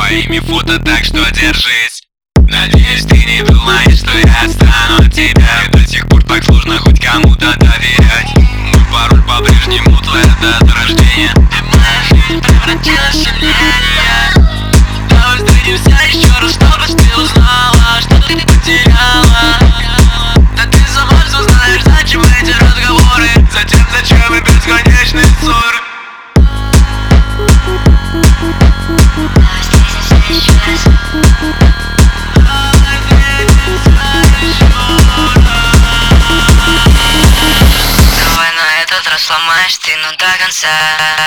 твоими фото, так что держись. Надеюсь, ты не думаешь, что я отстану от тебя. И до сих пор так сложно хоть кому-то доверять. Мой пароль по-прежнему твоя дата рождения. И моя жизнь превратилась в сильнее. Давай встретимся еще раз, чтобы ты узнала, что ты потеряла. Да ты сама все знаешь, зачем эти разговоры? Зачем и бесконечный ссор? Давай встретимся еще раз. Давай на этот раз сломаешь стену до конца.